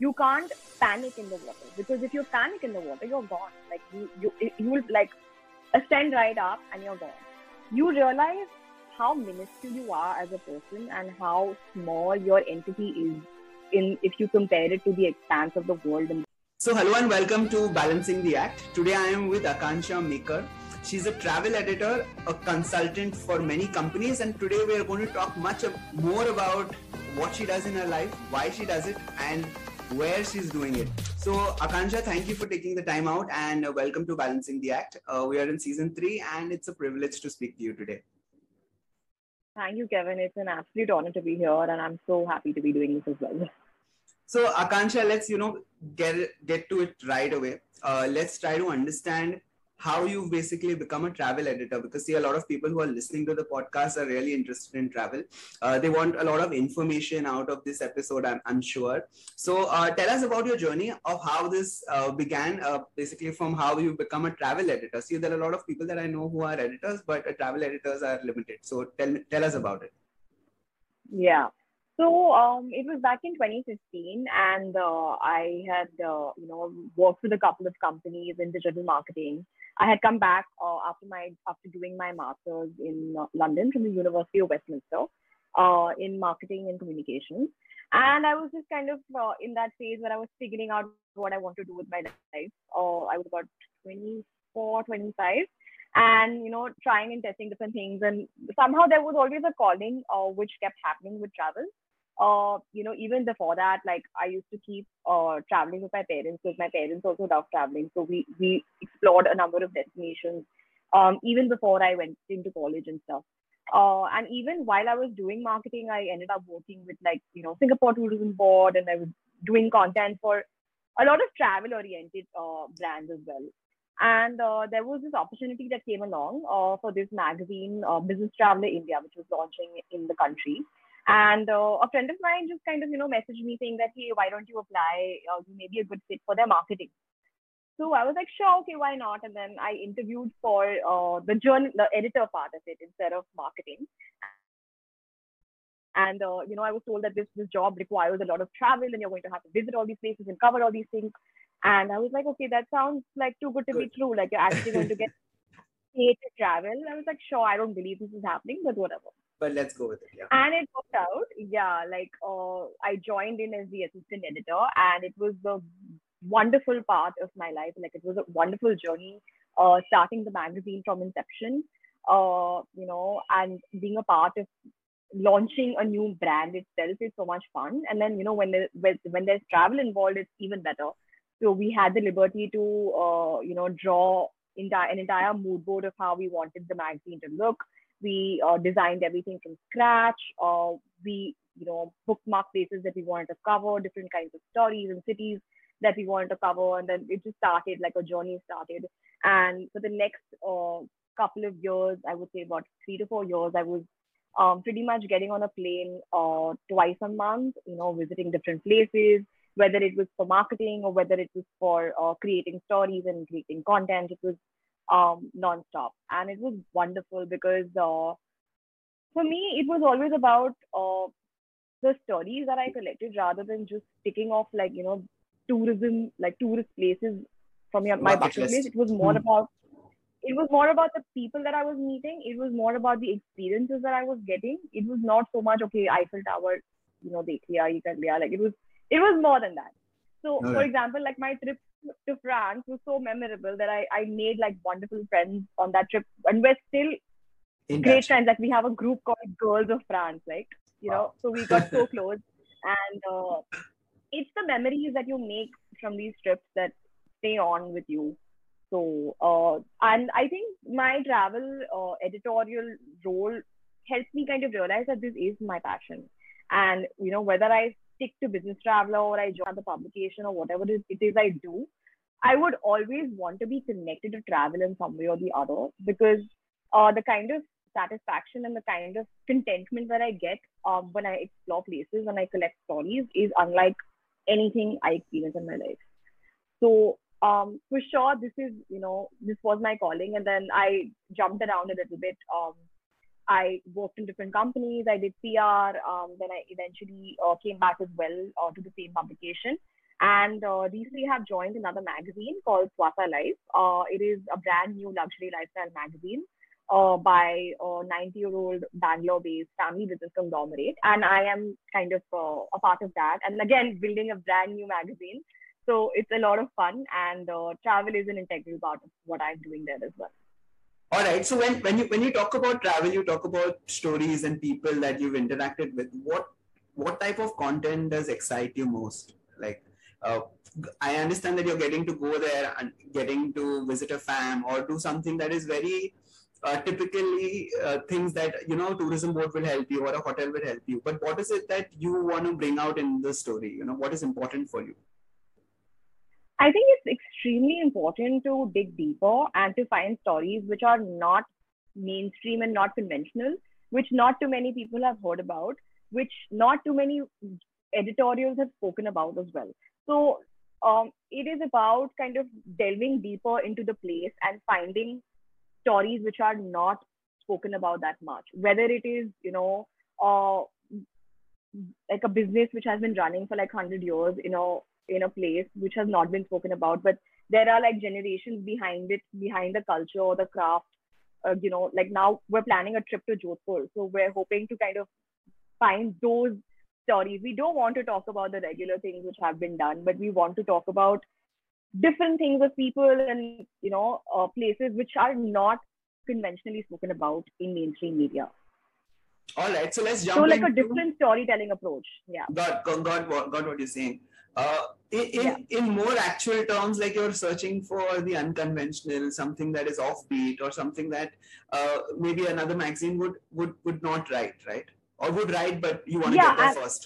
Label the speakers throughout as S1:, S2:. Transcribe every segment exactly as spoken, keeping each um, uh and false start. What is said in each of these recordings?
S1: you can't panic in the water, because if you panic in the water, you're gone. Like you, you, you will like ascend right up and you're gone. You realize how minuscule you are as a person and how small your entity is in if you compare it to the expanse of the world.
S2: So hello and welcome to Balancing the Act. Today I am with Akansha Maker. She's a travel editor, a consultant for many companies, and today we are going to talk much more about what she does in her life, why she does it, and where she's doing it. So Akansha, thank you for taking the time out and welcome to Balancing the Act. Uh, we are in season three and it's a privilege to speak to you today.
S1: Thank you, Kevin. It's an absolute honor to be here and I'm so happy to be doing this as well.
S2: So Akansha, let's, you know, get, get to it right away. Uh, let's try to understand how you've basically become a travel editor, because see, a lot of people who are listening to the podcast are really interested in travel. Uh, they want a lot of information out of this episode, I'm, I'm sure. So uh, tell us about your journey of how this uh, began, uh, basically from how you become a travel editor. See, there are a lot of people that I know who are editors, but uh, travel editors are limited. So tell, tell us about it.
S1: Yeah. So um, it was back in twenty fifteen, and uh, I had uh, you know worked with a couple of companies in digital marketing. I had come back uh, after my after doing my master's in uh, London from the University of Westminster uh, in marketing and communications, and I was just kind of uh, in that phase where I was figuring out what I want to do with my life. Uh, I was about twenty-four, twenty-five. And, you know, trying and testing different things. And somehow there was always a calling uh, which kept happening with travel. Uh, you know, even before that, like I used to keep uh, traveling with my parents because my parents also love traveling. So we, we explored a number of destinations um, even before I went into college and stuff. Uh, and even while I was doing marketing, I ended up working with like, you know, Singapore Tourism Board, and I was doing content for a lot of travel oriented uh, brands as well. And uh, there was this opportunity that came along uh, for this magazine, uh, Business Traveler India, which was launching in the country. And uh, a friend of mine just kind of, you know, messaged me saying that, hey, why don't you apply? Uh, you may be a good fit for their marketing. So I was like, sure, okay, why not? And then I interviewed for uh, the journal, the editor part of it instead of marketing. And, uh, you know, I was told that this, this job requires a lot of travel and you're going to have to visit all these places and cover all these things. And I was like, okay, that sounds like too good to good. be true. Like you're actually going to get paid to travel. I was like, sure, I don't believe this is happening, but whatever.
S2: But let's go with it. Yeah.
S1: And it worked out. Yeah, like uh, I joined in as the assistant editor, and it was the wonderful part of my life. Like it was a wonderful journey, uh, starting the magazine from inception, uh, you know, and being a part of launching a new brand itself is so much fun. And then, you know, when there, when, when there's travel involved, it's even better. So we had the liberty to, uh, you know, draw entire, an entire mood board of how we wanted the magazine to look. We uh, designed everything from scratch. Uh, we, you know, bookmarked places that we wanted to cover, different kinds of stories and cities that we wanted to cover. And then it just started, like a journey started. And for the next uh, couple of years, I would say about three to four years, I was um, pretty much getting on a plane uh, twice a month, you know, visiting different places, whether it was for marketing or whether it was for uh, creating stories and creating content. It was um, nonstop. And it was wonderful because uh, for me, it was always about uh, the stories that I collected rather than just ticking off like, you know, tourism, like tourist places from your, my bucket list. It was more hmm. about, it was more about the people that I was meeting. It was more about the experiences that I was getting. It was not so much, okay, Eiffel Tower, you know, dekh liya, ye kar liya. Like it was, it was more than that. So, okay. For example, like my trip to France was so memorable that I, I made like wonderful friends on that trip. And we're still In great touch. friends. Like we have a group called Girls of France, like, you wow. know, so we got so close. And uh, it's the memories that you make from these trips that stay on with you. So, uh, and I think my travel uh, editorial role helps me kind of realize that this is my passion. And, you know, whether I stick to Business Traveler or I join the publication or whatever it is I do, I would always want to be connected to travel in some way or the other, because uh, the kind of satisfaction and the kind of contentment that I get um, when I explore places and I collect stories is unlike anything I experience in my life. So um, for sure, this is, you know, this was my calling. And then I jumped around a little bit. Um, I worked in different companies. I did P R. Um, then I eventually uh, came back as well uh, to the same publication. And uh, recently have joined another magazine called Swasa Life. Uh, it is a brand new luxury lifestyle magazine uh, by a ninety-year-old Bangalore-based family business conglomerate. And I am kind of uh, a part of that. And again, building a brand new magazine. So it's a lot of fun, and uh, travel is an integral part of what I'm doing there as well.
S2: All right. So when, when you when you talk about travel, you talk about stories and people that you've interacted with. What what type of content does excite you most? Like, uh, I understand that you're getting to go there and getting to visit a fam or do something that is very uh, typically uh, things that you know tourism board will help you or a hotel will help you. But what is it that you want to bring out in the story? You know, what is important for you?
S1: I think it's extremely important to dig deeper and to find stories which are not mainstream and not conventional, which not too many people have heard about, which not too many editorials have spoken about as well. So um, it is about kind of delving deeper into the place and finding stories which are not spoken about that much, whether it is, you know, uh, like a business which has been running for like one hundred years, you know, in a place which has not been spoken about, but there are like generations behind it, behind the culture or the craft. Uh, you know, like now we're planning a trip to Jodhpur, so we're hoping to kind of find those stories. We don't want to talk about the regular things which have been done, but we want to talk about different things of people and you know uh, places which are not conventionally spoken about in mainstream media.
S2: All right, so let's
S1: So
S2: jump
S1: like a
S2: into
S1: different storytelling approach. Yeah.
S2: got got got what got what you're saying. Uh, in, in,
S1: Yeah.
S2: in more actual terms, like you're searching for the unconventional, something that is offbeat, or something that uh, maybe another magazine would would would not write, right? Or would write, but you want to
S1: Yeah,
S2: get there
S1: and
S2: first.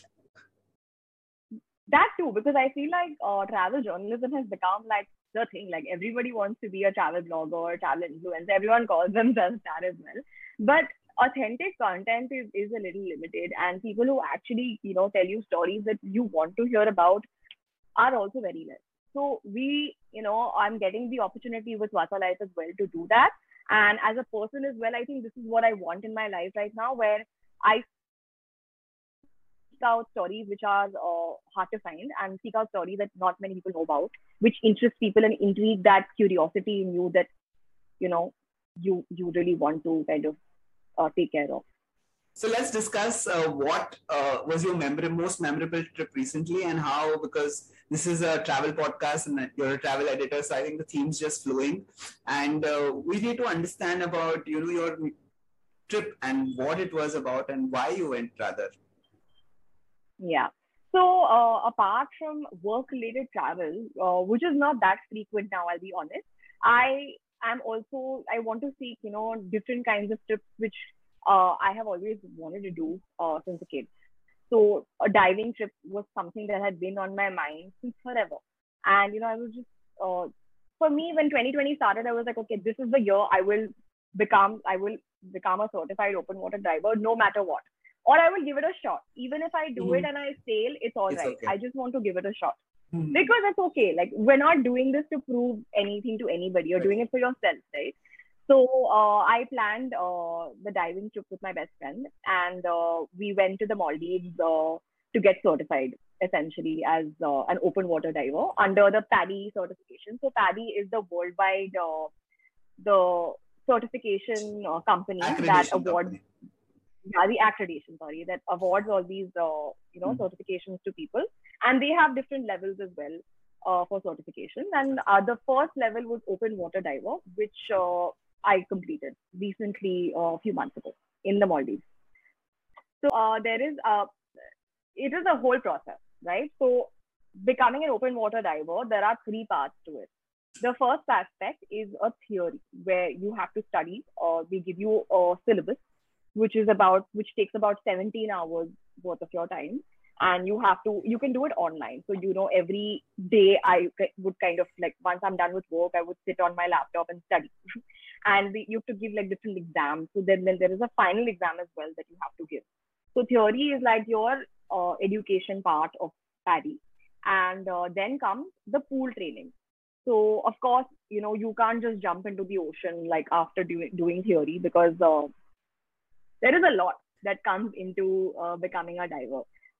S1: that too, because I feel like uh, travel journalism has become like the thing. Like everybody wants to be a travel blogger or travel influencer. Everyone calls themselves that as well. But authentic content is, is a little limited, and people who actually, you know, tell you stories that you want to hear about are also very less. So we, you know, I'm getting the opportunity with Swasa Life as well to do that. And as a person as well, I think this is what I want in my life right now, where I seek out stories which are uh, hard to find and seek out stories that not many people know about, which interest people and intrigue that curiosity in you that, you know, you you really want to kind of uh, take care of.
S2: So let's discuss uh, what uh, was your memor- most memorable trip recently and how, because this is a travel podcast and you're a travel editor, so I think the theme's just flowing. And uh, we need to understand about, you know, your trip and what it was about and why you went rather.
S1: Yeah. So uh, apart from work-related travel, uh, which is not that frequent now, I'll be honest, I am also I want to seek you know different kinds of trips which uh, I have always wanted to do uh, since a kid. So a diving trip was something that had been on my mind since forever, and you know I was just uh, for me when twenty twenty started, I was like, okay, this is the year I will become I will become a certified open water diver, no matter what, or I will give it a shot. Even if I do it
S2: Mm-hmm.
S1: and I fail, it's all
S2: It's
S1: right.
S2: okay.
S1: I just want to give it a shot
S2: Mm-hmm.
S1: because it's okay. Like we're not doing this to prove anything to anybody. You're
S2: Right.
S1: doing it for yourself, right? So uh, I planned uh, the diving trip with my best friend, and uh, we went to the Maldives uh, to get certified essentially as uh, an open water diver under the PADI certification. So PADI is the worldwide uh, the certification uh, company that
S2: Accreditation
S1: awards
S2: company.
S1: yeah, the accreditation, sorry, that awards all these, uh, you know,
S2: Mm-hmm.
S1: certifications to people. And they have different levels as well uh, for certification. And uh, the first level was open water diver, which uh, I completed recently, uh, a few months ago in the Maldives. So uh, there is, uh, it is a whole process, right? So becoming an open water diver, there are three parts to it. The first aspect is a theory where you have to study, or they give you a syllabus which is about which takes about seventeen hours worth of your time, and you have to you can do it online. So you know every day I would kind of like once I'm done with work, I would sit on my laptop and study. And we, you have to give like different exams. So then, then there is a final exam as well that you have to give. So theory is like your uh, education part of PADI, and uh, then comes the pool training. So of course, you know you can't just jump into the ocean like after doing doing theory, because uh, there is a lot that comes into uh, becoming a diver.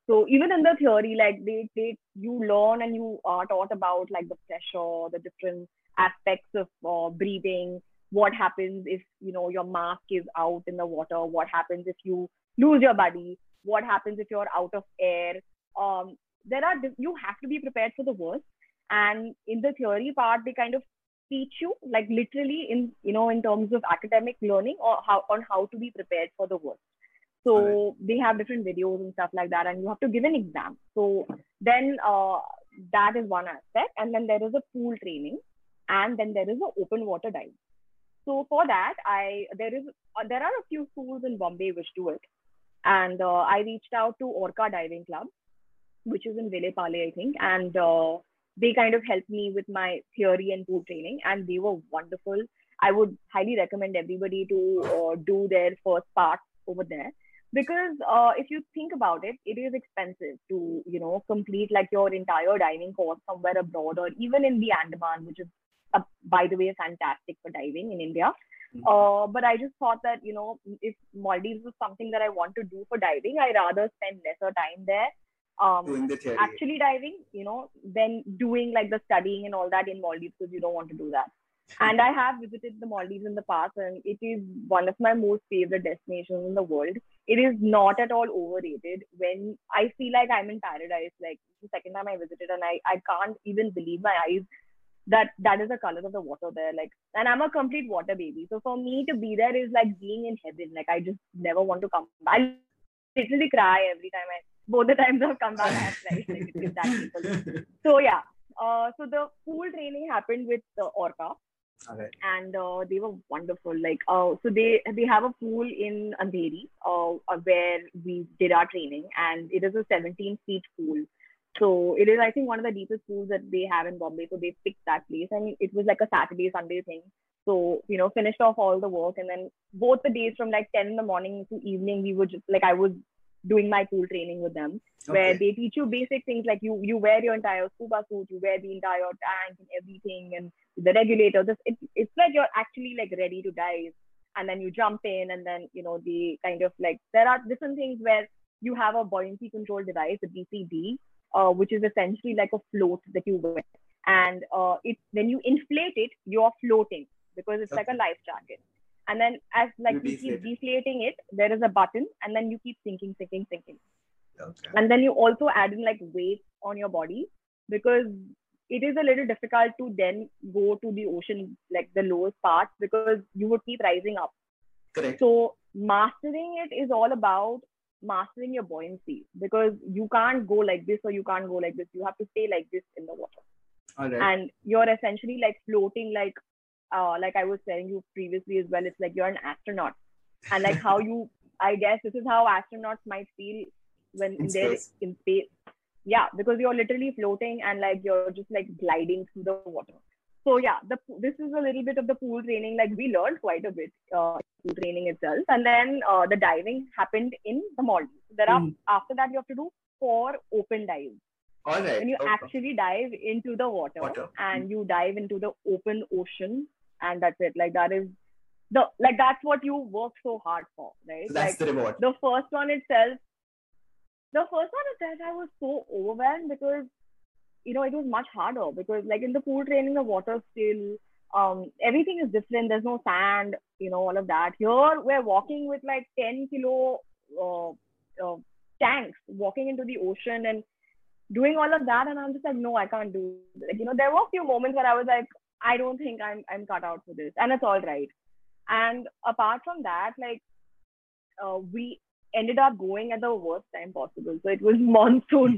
S1: So even in the theory, like they, they, you learn and you are taught about like the pressure, the different aspects of uh, breathing, what happens if, you know, your mask is out in the water, what happens if you lose your body, what happens if you're out of air. Um, there are, you have to be prepared for the worst. And in the theory part, they kind of teach you like literally in, you know, in terms of academic learning or how, on how to be prepared for the worst. So right. They have different videos and stuff like that, and you have to give an exam. So then uh, that is one aspect. And then there is a pool training, and then there is an open water dive. So for that, I there is uh, there are a few schools in Bombay which do it, and uh, I reached out to Orca Diving Club, which is in Vile Pale, I think, and uh, they kind of helped me with my theory and pool training, and they were wonderful. I would highly recommend everybody to uh, do their first part over there. Because uh, if you think about it, it is expensive to, you know, complete like your entire diving course somewhere abroad or even in the Andaman, which is, uh, by the way, fantastic for diving in India. Mm-hmm. Uh, but I just thought that, you know, if Maldives is something that I want to do for diving, I rather spend lesser time there. Um, doing the theory. Actually diving, you know, than doing like the studying and all that in Maldives because you don't want to do that. And I have visited the Maldives in the past, and it is one of my most favorite destinations in the world. It is not at all overrated. When I feel like I'm in paradise, like the second time I visited, and I, I can't even believe my eyes that that is the color of the water there. Like, and I'm a complete water baby. So for me to be there is like being in heaven. Like, I just never want to come back. I literally cry every time I, both the times I've come back, I have cried. Like, it's that people. So yeah. Uh, so the pool training happened with uh, Orca. Okay. And uh, they were wonderful. Like, uh, so they they have a pool in Andheri, uh, where we did our training, and it is a seventeen feet pool. So it is, I think, one of the deepest pools that they have in Bombay. So they picked that place, and it was like a Saturday Sunday thing. So, you know, finished off all the work, and then both the days from like ten in the morning to evening, we would just like I was doing my pool training with them, where okay. they teach you basic things like you you wear your entire scuba suit, you wear the entire tank and everything, and the regulator. This it, it's like you're actually like ready to dive, and then you jump in, and then you know the kind of like there are different things where you have a buoyancy control device, the B C D, uh, which is essentially like a float that you wear, and uh, it when you inflate it, you're floating because it's okay. like a life jacket. And then as like you, you keep deflating it, there is a button, and then you keep sinking, sinking, sinking. Okay. And then you also add in like weight on your body because it is a little difficult to then go to the ocean, like the lowest part, because you would keep rising up. Correct. So mastering it is all about mastering your buoyancy because you can't go like this or you can't go like this. You have to stay like this in the water. All right. And you're essentially like floating like Uh, like I was telling you previously as well, it's like you're an astronaut, and like how you, I guess this is how astronauts might feel when in they're space. in space. Yeah, because you're literally floating and like you're just like gliding through the water. So yeah, the this is a little bit of the pool training. Like we learned quite a bit uh, pool training itself, and then uh, the diving happened in the Maldives. There are mm. after that you have to do four open dives. All right. When you okay. actually dive into the water, water. and mm. you dive into the open ocean. And that's it. Like that is the like that's what you work so hard for, right? So that's like, the reward. The first one itself, the first one itself, I was so overwhelmed because you know it was much harder because like in the pool training, the water still, um, everything is different. There's no sand, you know, all of that. Here we're walking with like ten kilo uh, uh, tanks, walking into the ocean and doing all of that, and I'm just like, no, I can't do it. Like, you know, there were a few moments where I was like, I don't think I'm I'm cut out for this, and it's all right. And apart from that, like uh, we ended up going at the worst time possible. So it was monsoon,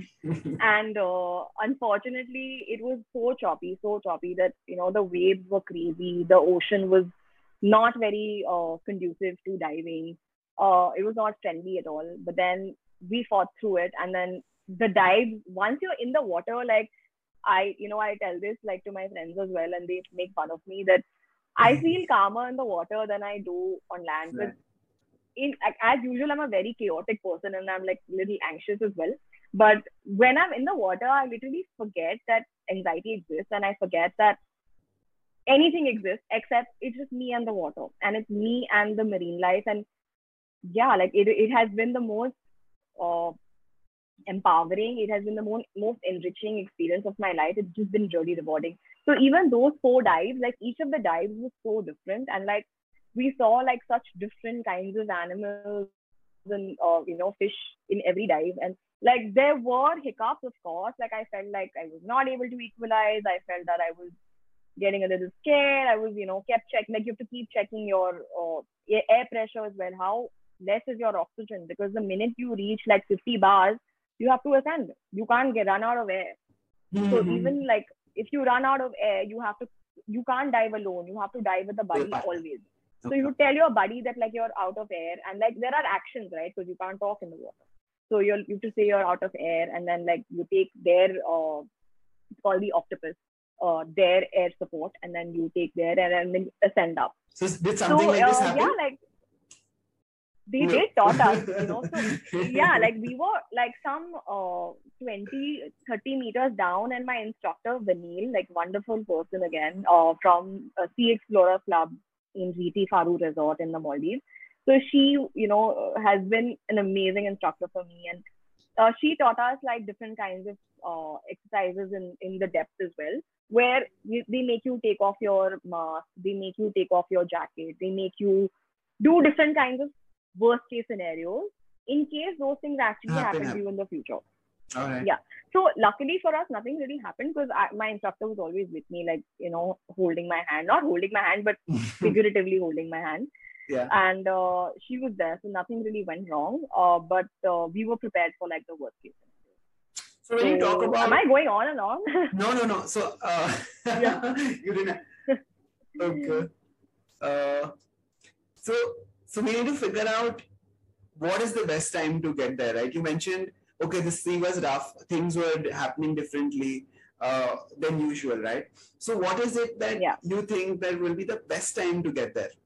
S1: and uh, unfortunately, it was so choppy, so choppy that you know the waves were crazy. The ocean was not very uh, conducive to diving. Uh, it was not friendly at all. But then we fought through it, and then the dive. Once you're in the water, like. I, you know, I tell this like to my friends as well, and they make fun of me that I feel calmer in the water than I do on land. But right. in as usual, I'm a very chaotic person, and I'm like a little anxious as well. But when I'm in the water, I literally forget that anxiety exists, and I forget that anything exists except it's just me and the water, and it's me and the marine life. And yeah, like it, it has been the most. Uh, empowering. It has been the most, most enriching experience of my life. It's just been really rewarding. So even those four dives, like each of the dives was so different, and like we saw like such different kinds of animals and uh, you know fish in every dive, and like there were hiccups, of course. Like I felt like I was not able to equalize. I felt that I was getting a little scared. I was, you know, kept checking. Like you have to keep checking your uh, air pressure as well. How less is your oxygen? Because the minute you reach like fifty bars, you have to ascend. You can't get run out of air. So
S2: Mm-hmm.
S1: even like if you run out of air, you have to you can't dive alone. You have to dive with the buddy always. So
S2: Okay.
S1: you tell your buddy that like you're out of air, and like there are actions, right? Because you can't talk in the water. So you'll you have to say you're out of air, and then like you take their uh, it's called the octopus, uh, their air support, and then you take their air and then ascend up.
S2: So did something
S1: So
S2: like this
S1: uh, yeah,
S2: happen?
S1: like they
S2: No.
S1: did taught us, you know. So yeah, like we were like some uh twenty, thirty meters down, and my instructor Vanil, like wonderful person again, uh from uh, Sea Explorer Club in G T Faru Resort in the Maldives. So she, you know, has been an amazing instructor for me, and uh, she taught us like different kinds of uh, exercises in in the depth as well, where you, they make you take off your mask, they make you take off your jacket, they make you do different kinds of worst case scenarios in case those things actually
S2: happen,
S1: happen to
S2: happen.
S1: you in the future.
S2: All right.
S1: Yeah. So luckily for us, nothing really happened because I, my instructor was always with me, like, you know, holding my hand, not holding my hand, but figuratively holding my hand.
S2: Yeah.
S1: And uh, she was there, so nothing really went wrong. Uh, but uh, we were prepared for like the worst case scenario.
S2: So when you talk
S1: So,
S2: about,
S1: am I going on and on?
S2: no, no, no. So uh,
S1: Yeah.
S2: you didn't. Okay. Uh, so so we need to figure out what is the best time to get there, right? You mentioned, okay, the sea was rough, things were happening differently uh, than usual, right? So what is it that
S1: Yeah.
S2: you think that will be the best time to get there?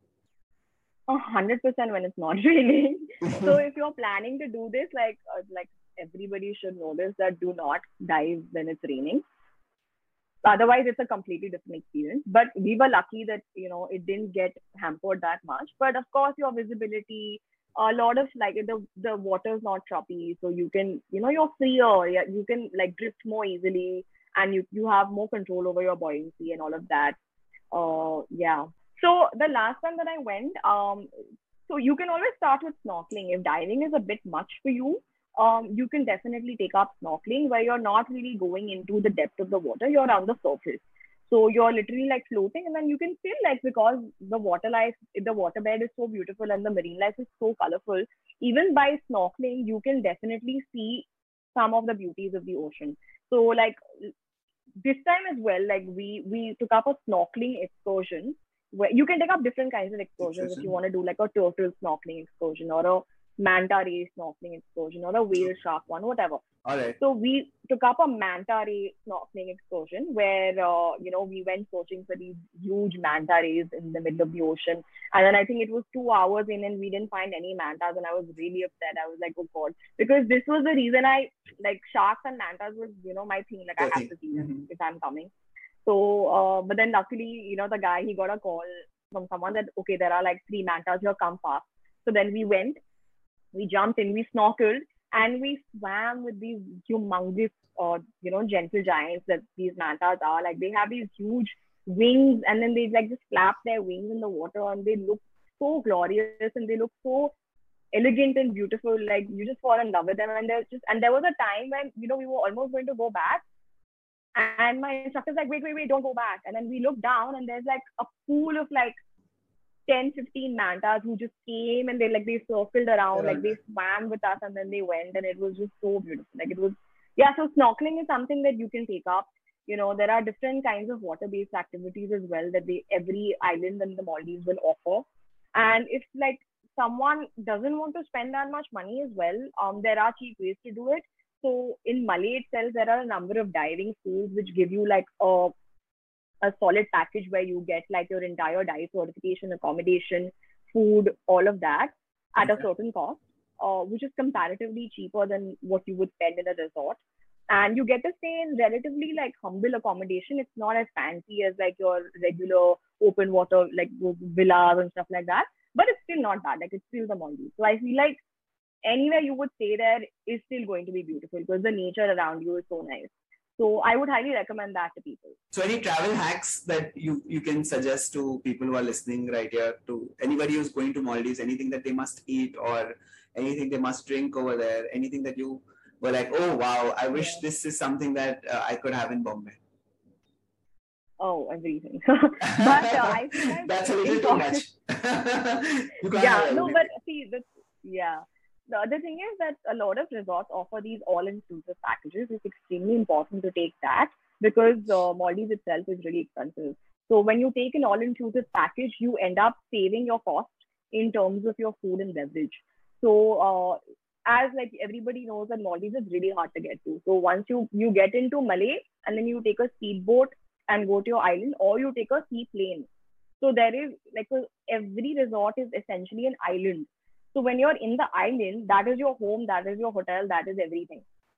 S1: A hundred percent when it's not raining. So if you're planning to do this, like uh, like everybody should know this, that do not dive when it's raining. Otherwise, it's a completely different experience. But we were lucky that you know it didn't get hampered that much. But of course, your visibility, a lot of like the the water's not choppy, so you can you know you're freer. Yeah, you can like drift more easily, and you you have more control over your buoyancy and all of that. Uh, yeah. So the last time that I went, um, so you can always start with snorkeling. If diving is a bit much for you, um, you can definitely take up snorkeling where you're not really going into the depth of the water. You're on the surface. So you're literally like floating, and then you can feel like because the water life, the waterbed is so beautiful and the marine life is so colorful. Even by snorkeling, you can definitely see some of the beauties of the ocean. So like this time as well, like we we took up a snorkeling excursion where you can take up different kinds of excursions if you want to do like a turtle snorkeling excursion or a manta ray snorkeling excursion or a whale shark one, whatever.
S2: All right.
S1: So we took up a manta ray snorkeling excursion where uh, you know we went searching for these huge manta rays in the middle of the ocean, and then I think it was two hours in and we didn't find any mantas, and I was really upset. I was like, oh god, because this was the reason I like sharks and mantas was you know my thing. Like I have to see them mm-hmm. if I'm coming. So, uh, but then luckily, you know, the guy he got a call from someone that okay, there are like three mantas here, come fast. So then we went, we jumped in, we snorkeled, and we swam with these humongous, uh, you know, gentle giants that these mantas are. Like they have these huge wings, and then they like just flap their wings in the water, and they look so glorious, and they look so elegant and beautiful. Like you just fall in love with them. And there's just and there was a time when you know we were almost going to go back, and my instructor's like, wait, wait, wait, don't go back. And then we look down, and there's like a pool of like ten, fifteen mantas who just came and they like they circled around, like they swam with us and then they went, and it was just so beautiful. Like it was, yeah. So snorkeling is something that you can take up. You know, there are different kinds of water-based activities as well that they every island in the Maldives will offer. And if like someone doesn't want to spend that much money as well, um, there are cheap ways to do it. So in Malé itself, there are a number of diving schools which give you like a a solid package where you get like your entire dive certification, accommodation, food, all of that at okay. a certain cost, uh, which is comparatively cheaper than what you would spend in a resort. And you get to stay in relatively like humble accommodation. It's not as fancy as like your regular open water, like villas and stuff like that. But it's still not bad. Like it's still the Maldives. So I feel like anywhere you would stay there is still going to be beautiful because the nature around you is so nice. So I would highly recommend that to people.
S2: So any travel hacks that you, you can suggest to people who are listening right here, to anybody who's going to Maldives, anything that they must eat or anything they must drink over there, anything that you were like, oh, wow, I wish yeah. this is something that uh, I could have in Bombay?
S1: Oh, everything. but uh, I feel like
S2: that's a little too much.
S1: you can't yeah, no, but see, the, yeah. The other thing is that a lot of resorts offer these all-inclusive packages. It's extremely important to take that because uh, Maldives itself is really expensive. So when you take an all-inclusive package, you end up saving your cost in terms of your food and beverage. So uh, as like everybody knows that Maldives is really hard to get to. So once you, you get into Malé and then you take a speedboat and go to your island, or you take a seaplane. So there is like a, every resort is essentially an island. So when you're in the island, that is your home, that is your hotel, that is everything.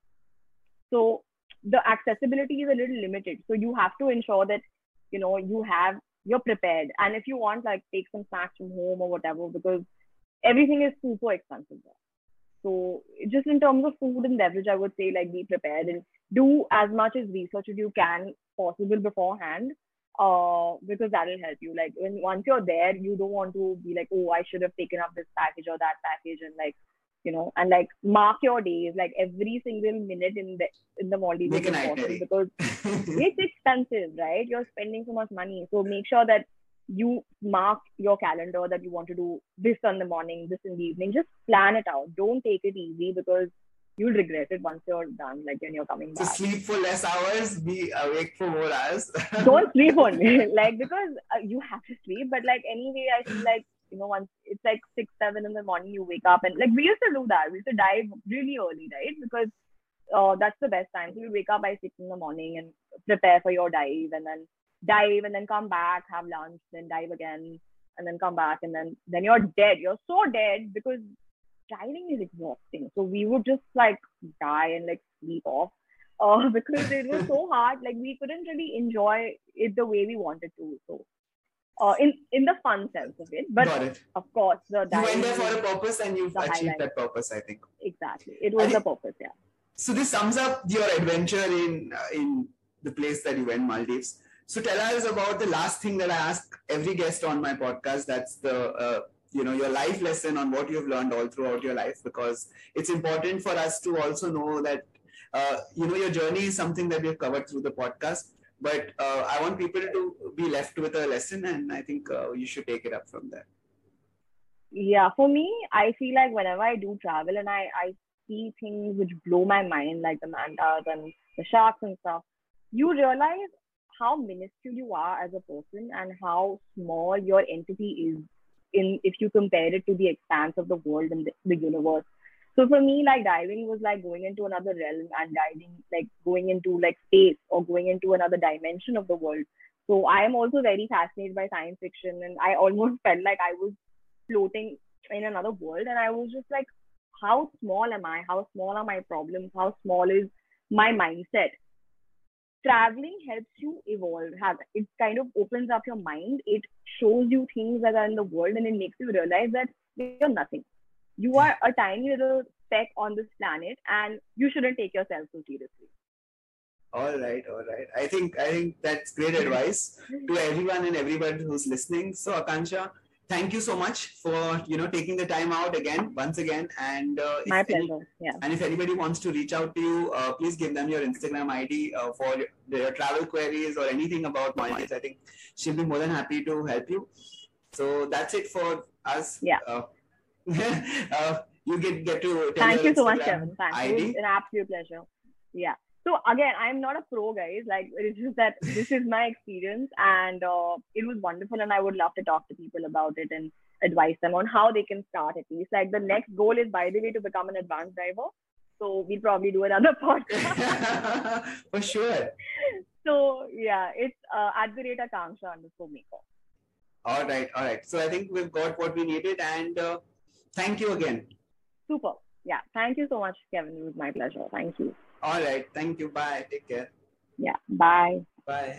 S1: So the accessibility is a little limited. So you have to ensure that, you know, you have, you're prepared. And if you want, like, take some snacks from home or whatever, because everything is super expensive there. So just in terms of food and beverage, I would say, like, be prepared and do as much as research as you can possible beforehand. Uh, because that will help you. Like when once you're there, you don't want to be like, oh, I should have taken up this package or that package, and like, you know, and like mark your days, like every single minute in the in the Maldives is important because it's expensive, right? You're spending so much money, so make sure that you mark your calendar that you want to do this in the morning, this in the evening. Just plan it out. Don't take it easy because you'll regret it once you're done, like when you're coming back.
S2: So sleep for less hours, be awake for more hours.
S1: Don't sleep only, like, because uh, you have to sleep. But like anyway, I feel like, you know, once it's like six, seven in the morning, you wake up and like we used to do that. We used to dive really early, right? Because uh, that's the best time. So you wake up by six in the morning and prepare for your dive, and then dive and then come back, have lunch, then dive again, and then come back, and then then you're dead. You're so dead because diving is exhausting. So we would just like die and like sleep off uh, because it was so hard. Like we couldn't really enjoy it the way we wanted to. So uh, in in the fun sense of it. But it. Of course, the
S2: diving, you went there for a purpose and you've achieved highlight. that purpose, I think.
S1: Exactly. It was the purpose, yeah.
S2: So this sums up your adventure in uh, in the place that you went, Maldives. So tell us about the last thing that I ask every guest on my podcast. That's the uh, you know, your life lesson on what you've learned all throughout your life, because it's important for us to also know that, uh, you know, your journey is something that we've covered through the podcast, but uh, I want people to be left with a lesson, and I think uh, you should take it up from there.
S1: Yeah, for me, I feel like whenever I do travel and I, I see things which blow my mind, like the mantas and the sharks and stuff, you realize how minuscule you are as a person and how small your entity is in if you compare it to the expanse of the world and the, the universe. So for me, like diving was like going into another realm, and diving like going into like space or going into another dimension of the world. So I am also very fascinated by science fiction, and I almost felt like I was floating in another world, and I was just like, how small am I? How small are my problems? How small is my mindset? Traveling helps you evolve. Have it kind of opens up your mind. It shows you things that are in the world, and it makes you realize that you're nothing. You are a tiny little speck on this planet, and you shouldn't take yourself so seriously.
S2: All right, all right. I think I think that's great advice to everyone and everybody who's listening. So Akanksha, thank you so much for, you know, taking the time out again, once again. And uh,
S1: my pleasure. Any, yeah.
S2: And if anybody wants to reach out to you, uh, please give them your Instagram I D uh, for their travel queries or anything about Maldives. I think she'll be more than happy to help you. So that's it for us.
S1: Yeah.
S2: Uh, uh, you get get to.
S1: Tell Thank you so much, Kevin. Thank you. It's an absolute pleasure. Yeah. So again, I'm not a pro, guys. Like, it's just that this is my experience, and uh, it was wonderful, and I would love to talk to people about it and advise them on how they can start at least. Like, the next goal is, by the way, to become an advanced diver. So we'll probably do another podcast.
S2: For sure.
S1: So yeah, it's uh, at the rate Akanksha underscore maker.
S2: All right, all right. So I think we've got what we needed, and uh, thank you again.
S1: Super. Yeah. Thank you so much, Kevin. It was my pleasure. Thank you.
S2: All right. Thank you. Bye. Take care.
S1: Yeah. Bye.
S2: Bye.